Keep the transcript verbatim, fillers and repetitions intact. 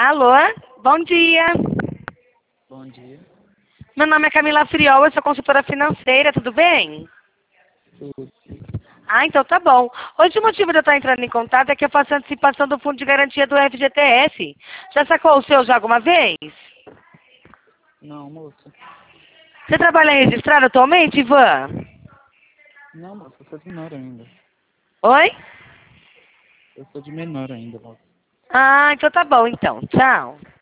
Alô, bom dia. Bom dia. Meu nome é Camila Friol, eu sou consultora financeira, tudo bem? Tudo. Ah, então tá bom. Hoje o motivo de eu estar entrando em contato é que eu faço antecipação do fundo de garantia do F G T S. Já sacou o seu já alguma vez? Não, moça. Você trabalha registrado atualmente, Ivan? Não, moça, eu sou de menor ainda. Oi? Eu sou de menor ainda, moça. Ah, então tá bom, então. Tchau.